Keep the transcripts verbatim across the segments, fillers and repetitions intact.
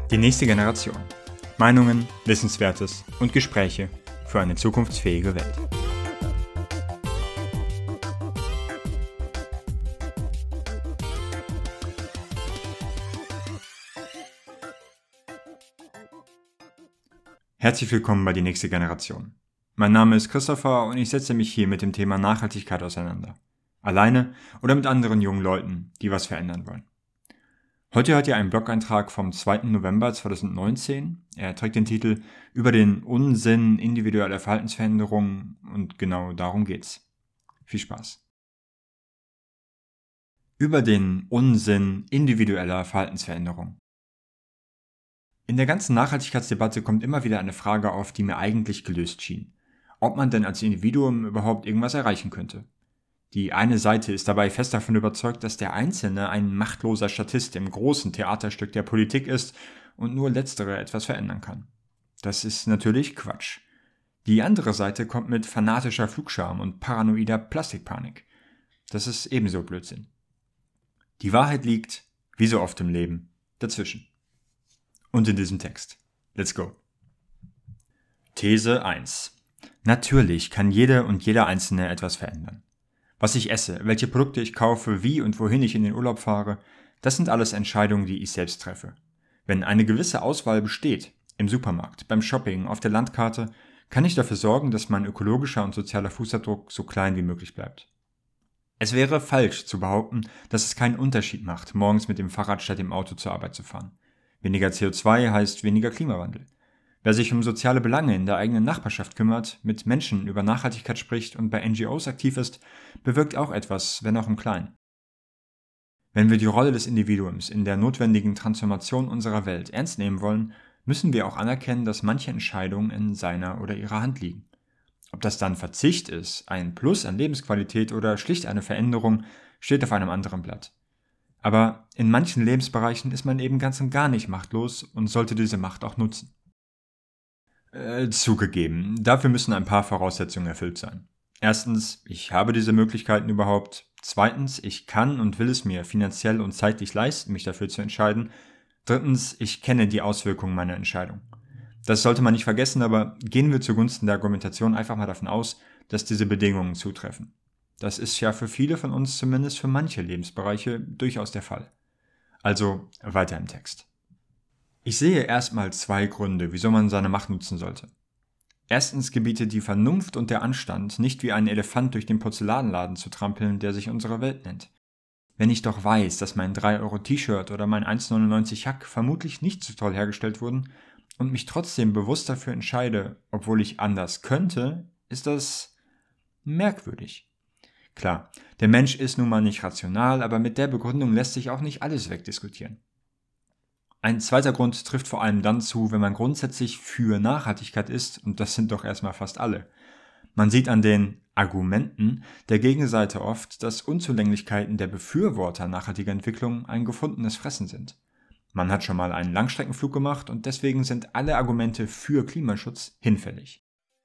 Die nächste Generation. Meinungen, Wissenswertes und Gespräche für eine zukunftsfähige Welt. Herzlich willkommen bei Die nächste Generation. Mein Name ist Christopher und ich setze mich hier mit dem Thema Nachhaltigkeit auseinander. Alleine oder mit anderen jungen Leuten, die was verändern wollen. Heute hört ihr einen Blog-Eintrag vom zweiten November zweitausendneunzehn. Er trägt den Titel "Über den Unsinn individueller Verhaltensveränderungen" und genau darum geht's. Viel Spaß. Über den Unsinn individueller Verhaltensveränderungen. In der ganzen Nachhaltigkeitsdebatte kommt immer wieder eine Frage auf, die mir eigentlich gelöst schien. Ob man denn als Individuum überhaupt irgendwas erreichen könnte. Die eine Seite ist dabei fest davon überzeugt, dass der Einzelne ein machtloser Statist im großen Theaterstück der Politik ist und nur letztere etwas verändern kann. Das ist natürlich Quatsch. Die andere Seite kommt mit fanatischer Flugscham und paranoider Plastikpanik. Das ist ebenso Blödsinn. Die Wahrheit liegt, wie so oft im Leben, dazwischen. Und in diesem Text. Let's go. These eins. Natürlich kann jede und jeder Einzelne etwas verändern. Was ich esse, welche Produkte ich kaufe, wie und wohin ich in den Urlaub fahre, das sind alles Entscheidungen, die ich selbst treffe. Wenn eine gewisse Auswahl besteht, im Supermarkt, beim Shopping, auf der Landkarte, kann ich dafür sorgen, dass mein ökologischer und sozialer Fußabdruck so klein wie möglich bleibt. Es wäre falsch zu behaupten, dass es keinen Unterschied macht, morgens mit dem Fahrrad statt dem Auto zur Arbeit zu fahren. Weniger C O zwei heißt weniger Klimawandel. Wer sich um soziale Belange in der eigenen Nachbarschaft kümmert, mit Menschen über Nachhaltigkeit spricht und bei N G Os aktiv ist, bewirkt auch etwas, wenn auch im Kleinen. Wenn wir die Rolle des Individuums in der notwendigen Transformation unserer Welt ernst nehmen wollen, müssen wir auch anerkennen, dass manche Entscheidungen in seiner oder ihrer Hand liegen. Ob das dann Verzicht ist, ein Plus an Lebensqualität oder schlicht eine Veränderung, steht auf einem anderen Blatt. Aber in manchen Lebensbereichen ist man eben ganz und gar nicht machtlos und sollte diese Macht auch nutzen. Äh, zugegeben, dafür müssen ein paar Voraussetzungen erfüllt sein. Erstens, ich habe diese Möglichkeiten überhaupt. Zweitens, ich kann und will es mir finanziell und zeitlich leisten, mich dafür zu entscheiden. Drittens, ich kenne die Auswirkungen meiner Entscheidung. Das sollte man nicht vergessen, aber gehen wir zugunsten der Argumentation einfach mal davon aus, dass diese Bedingungen zutreffen. Das ist ja für viele von uns, zumindest für manche Lebensbereiche, durchaus der Fall. Also weiter im Text. Ich sehe erstmal zwei Gründe, wieso man seine Macht nutzen sollte. Erstens gebietet die Vernunft und der Anstand, nicht wie ein Elefant durch den Porzellanladen zu trampeln, der sich unsere Welt nennt. Wenn ich doch weiß, dass mein drei Euro T-Shirt oder mein eins neunundneunzig Hack vermutlich nicht so toll hergestellt wurden und mich trotzdem bewusst dafür entscheide, obwohl ich anders könnte, ist das merkwürdig. Klar, der Mensch ist nun mal nicht rational, aber mit der Begründung lässt sich auch nicht alles wegdiskutieren. Ein zweiter Grund trifft vor allem dann zu, wenn man grundsätzlich für Nachhaltigkeit ist, und das sind doch erstmal fast alle. Man sieht an den Argumenten der Gegenseite oft, dass Unzulänglichkeiten der Befürworter nachhaltiger Entwicklung ein gefundenes Fressen sind. Man hat schon mal einen Langstreckenflug gemacht und deswegen sind alle Argumente für Klimaschutz hinfällig.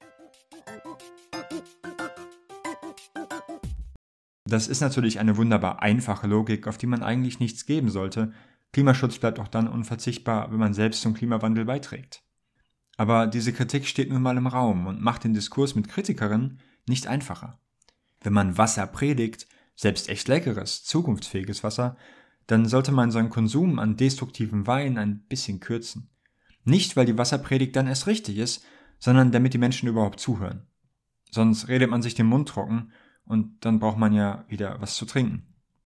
Das ist natürlich eine wunderbar einfache Logik, auf die man eigentlich nichts geben sollte. Klimaschutz bleibt auch dann unverzichtbar, wenn man selbst zum Klimawandel beiträgt. Aber diese Kritik steht nun mal im Raum und macht den Diskurs mit Kritikerinnen nicht einfacher. Wenn man Wasser predigt, selbst echt leckeres, zukunftsfähiges Wasser, dann sollte man seinen Konsum an destruktivem Wein ein bisschen kürzen. Nicht, weil die Wasserpredigt dann erst richtig ist, sondern damit die Menschen überhaupt zuhören. Sonst redet man sich den Mund trocken und dann braucht man ja wieder was zu trinken.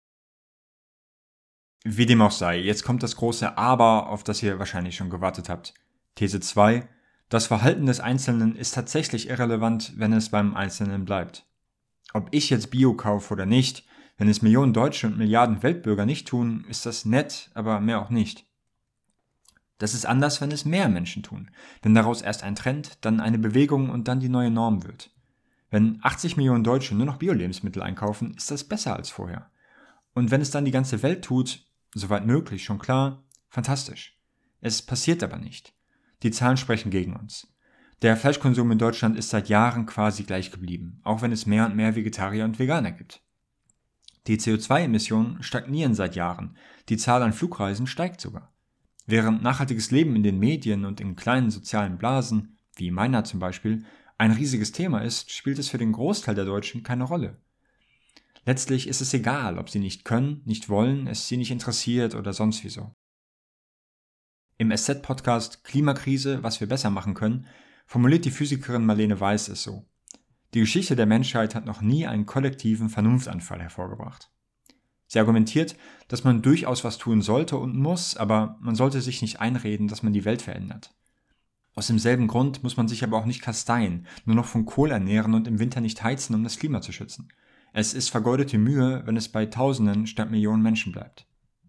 Wie dem auch sei, jetzt kommt das große Aber, auf das ihr wahrscheinlich schon gewartet habt. These zwei. Das Verhalten des Einzelnen ist tatsächlich irrelevant, wenn es beim Einzelnen bleibt. Ob ich jetzt Bio kaufe oder nicht, wenn es Millionen Deutsche und Milliarden Weltbürger nicht tun, ist das nett, aber mehr auch nicht. Das ist anders, wenn es mehr Menschen tun, wenn daraus erst ein Trend, dann eine Bewegung und dann die neue Norm wird. Wenn achtzig Millionen Deutsche nur noch Bio-Lebensmittel einkaufen, ist das besser als vorher. Und wenn es dann die ganze Welt tut, soweit möglich, schon klar, fantastisch. Es passiert aber nicht. Die Zahlen sprechen gegen uns. Der Fleischkonsum in Deutschland ist seit Jahren quasi gleich geblieben, auch wenn es mehr und mehr Vegetarier und Veganer gibt. Die C O zwei Emissionen stagnieren seit Jahren, die Zahl an Flugreisen steigt sogar. Während nachhaltiges Leben in den Medien und in kleinen sozialen Blasen, wie meiner zum Beispiel, ein riesiges Thema ist, spielt es für den Großteil der Deutschen keine Rolle. Letztlich ist es egal, ob sie nicht können, nicht wollen, es sie nicht interessiert oder sonst wieso. Im S Z-Podcast Klimakrise, was wir besser machen können, formuliert die Physikerin Marlene Weiß es so: Die Geschichte der Menschheit hat noch nie einen kollektiven Vernunftanfall hervorgebracht. Sie argumentiert, dass man durchaus was tun sollte und muss, aber man sollte sich nicht einreden, dass man die Welt verändert. Aus demselben Grund muss man sich aber auch nicht kasteien, nur noch von Kohl ernähren und im Winter nicht heizen, um das Klima zu schützen. Es ist vergeudete Mühe, wenn es bei Tausenden statt Millionen Menschen bleibt.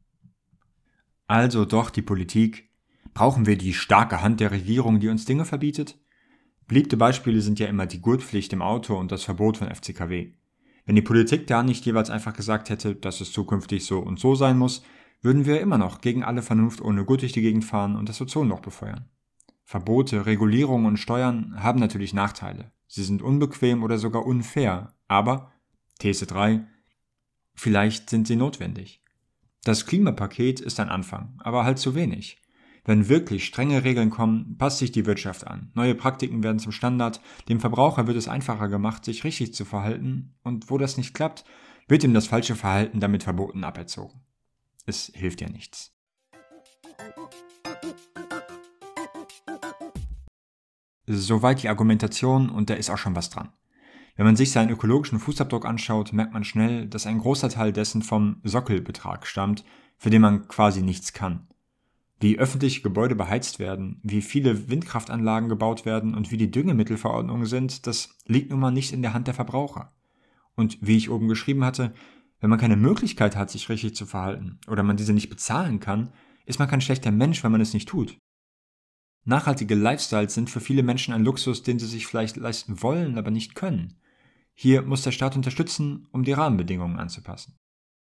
Also doch die Politik. Brauchen wir die starke Hand der Regierung, die uns Dinge verbietet? Beliebte Beispiele sind ja immer die Gurtpflicht im Auto und das Verbot von F C K W. Wenn die Politik da nicht jeweils einfach gesagt hätte, dass es zukünftig so und so sein muss, würden wir immer noch gegen alle Vernunft ohne Gurt durch die Gegend fahren und das Ozonloch befeuern. Verbote, Regulierungen und Steuern haben natürlich Nachteile. Sie sind unbequem oder sogar unfair, aber, These drei, vielleicht sind sie notwendig. Das Klimapaket ist ein Anfang, aber halt zu wenig. Wenn wirklich strenge Regeln kommen, passt sich die Wirtschaft an. Neue Praktiken werden zum Standard, dem Verbraucher wird es einfacher gemacht, sich richtig zu verhalten, und wo das nicht klappt, wird ihm das falsche Verhalten damit verboten aberzogen. Es hilft ja nichts. Soweit die Argumentation, und da ist auch schon was dran. Wenn man sich seinen ökologischen Fußabdruck anschaut, merkt man schnell, dass ein großer Teil dessen vom Sockelbetrag stammt, für den man quasi nichts kann. Wie öffentliche Gebäude beheizt werden, wie viele Windkraftanlagen gebaut werden und wie die Düngemittelverordnungen sind, das liegt nun mal nicht in der Hand der Verbraucher. Und wie ich oben geschrieben hatte, wenn man keine Möglichkeit hat, sich richtig zu verhalten oder man diese nicht bezahlen kann, ist man kein schlechter Mensch, wenn man es nicht tut. Nachhaltige Lifestyles sind für viele Menschen ein Luxus, den sie sich vielleicht leisten wollen, aber nicht können. Hier muss der Staat unterstützen, um die Rahmenbedingungen anzupassen.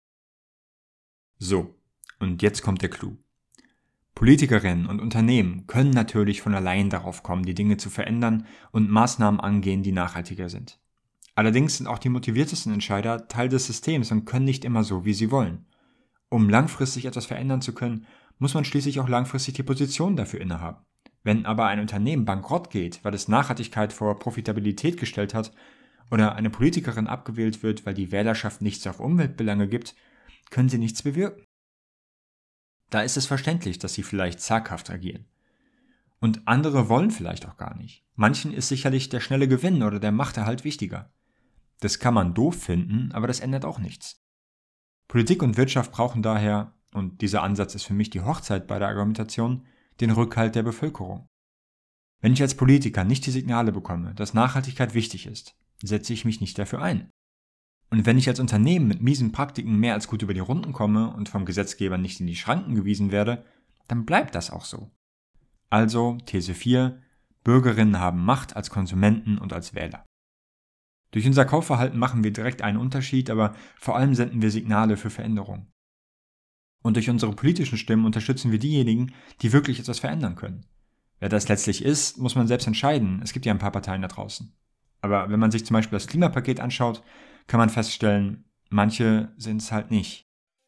So, und jetzt kommt der Clou. Politikerinnen und Unternehmen können natürlich von allein darauf kommen, die Dinge zu verändern und Maßnahmen angehen, die nachhaltiger sind. Allerdings sind auch die motiviertesten Entscheider Teil des Systems und können nicht immer so, wie sie wollen. Um langfristig etwas verändern zu können, muss man schließlich auch langfristig die Position dafür innehaben. Wenn aber ein Unternehmen bankrott geht, weil es Nachhaltigkeit vor Profitabilität gestellt hat, oder eine Politikerin abgewählt wird, weil die Wählerschaft nichts auf Umweltbelange gibt, können sie nichts bewirken. Da ist es verständlich, dass sie vielleicht zaghaft agieren. Und andere wollen vielleicht auch gar nicht. Manchen ist sicherlich der schnelle Gewinn oder der Machterhalt wichtiger. Das kann man doof finden, aber das ändert auch nichts. Politik und Wirtschaft brauchen daher, und dieser Ansatz ist für mich die Hochzeit bei der Argumentation, den Rückhalt der Bevölkerung. Wenn ich als Politiker nicht die Signale bekomme, dass Nachhaltigkeit wichtig ist, setze ich mich nicht dafür ein. Und wenn ich als Unternehmen mit miesen Praktiken mehr als gut über die Runden komme und vom Gesetzgeber nicht in die Schranken gewiesen werde, dann bleibt das auch so. Also, These vier, Bürgerinnen haben Macht als Konsumenten und als Wähler. Durch unser Kaufverhalten machen wir direkt einen Unterschied, aber vor allem senden wir Signale für Veränderung. Und durch unsere politischen Stimmen unterstützen wir diejenigen, die wirklich etwas verändern können. Wer das letztlich ist, muss man selbst entscheiden. Es gibt ja ein paar Parteien da draußen. Aber wenn man sich zum Beispiel das Klimapaket anschaut, kann man feststellen, manche sind es halt nicht.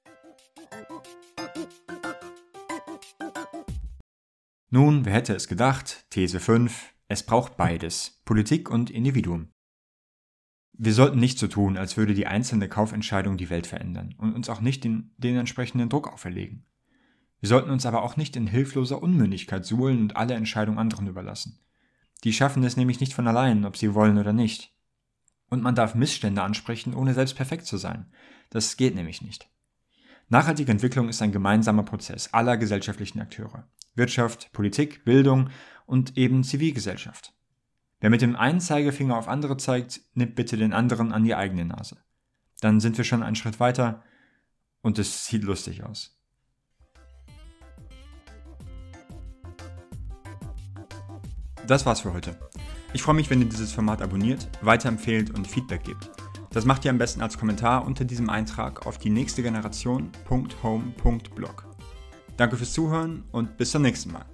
Nun, wer hätte es gedacht? These fünf. Es braucht beides, Politik und Individuum. Wir sollten nicht so tun, als würde die einzelne Kaufentscheidung die Welt verändern und uns auch nicht den, den entsprechenden Druck auferlegen. Wir sollten uns aber auch nicht in hilfloser Unmündigkeit suhlen und alle Entscheidungen anderen überlassen. Die schaffen es nämlich nicht von allein, ob sie wollen oder nicht. Und man darf Missstände ansprechen, ohne selbst perfekt zu sein. Das geht nämlich nicht. Nachhaltige Entwicklung ist ein gemeinsamer Prozess aller gesellschaftlichen Akteure. Wirtschaft, Politik, Bildung und eben Zivilgesellschaft. Wer mit dem einen Zeigefinger auf andere zeigt, nimmt bitte den anderen an die eigene Nase. Dann sind wir schon einen Schritt weiter und es sieht lustig aus. Das war's für heute. Ich freue mich, wenn ihr dieses Format abonniert, weiterempfehlt und Feedback gebt. Das macht ihr am besten als Kommentar unter diesem Eintrag auf die nächste Generation punkt home punkt blog. Danke fürs Zuhören und bis zum nächsten Mal.